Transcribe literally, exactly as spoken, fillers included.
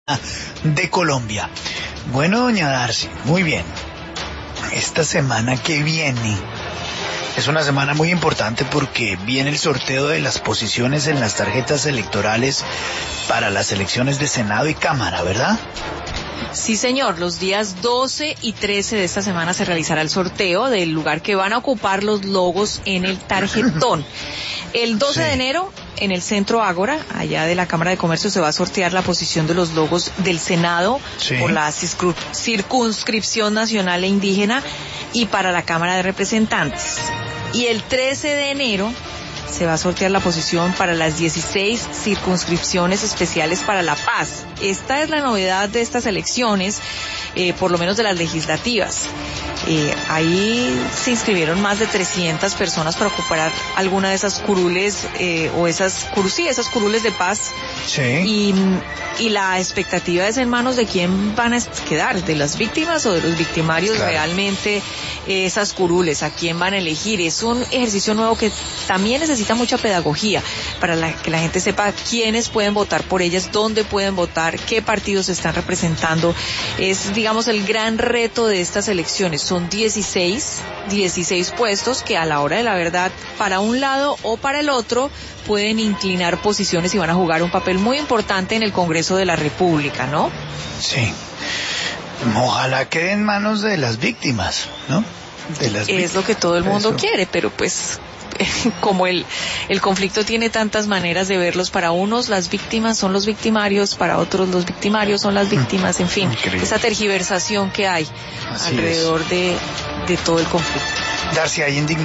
de Colombia. Bueno, doña Darcy, muy bien. Esta semana que viene es una semana muy importante porque viene el sorteo de las posiciones en las tarjetas electorales para las elecciones de Senado y Cámara, ¿verdad? Sí, señor. Los días doce y trece de esta semana se realizará el sorteo del lugar que van a ocupar los logos en el tarjetón. El doce sí. de enero, en el Centro Ágora, allá de la Cámara de Comercio, se va a sortear la posición de los logos del Senado sí. por la circunscripción nacional e indígena y para la Cámara de Representantes. Y el trece de enero se va a sortear la posición para las dieciséis circunscripciones especiales para la paz. Esta es la novedad de estas elecciones, eh, por lo menos de las legislativas. Eh, ahí se inscribieron más de trescientas personas para ocupar alguna de esas curules, eh, o esas, sí, esas curules de paz. Sí. Y, y la expectativa es en manos de quién van a quedar, de las víctimas o de los victimarios, claro. realmente eh, esas curules, a quién van a elegir. Es un ejercicio nuevo que también necesita mucha pedagogía para la, que la gente sepa quiénes pueden votar por ellas, dónde pueden votar, qué partidos están representando. Es, digamos, el gran reto de estas elecciones. Son dieciséis, dieciséis puestos que a la hora de la verdad, para un lado o para el otro, pueden inclinar posiciones y van a jugar un papel muy importante en el Congreso de la República, ¿no? Sí. Ojalá quede en manos de las víctimas, ¿no? De las es víctimas. Lo que todo el mundo Eso. quiere, pero pues como el, el conflicto tiene tantas maneras de verlos, para unos las víctimas son los victimarios, para otros los victimarios son las víctimas, en fin, Increíble. Esa tergiversación que hay Así alrededor de, de todo el conflicto. Darcy, hay indignación.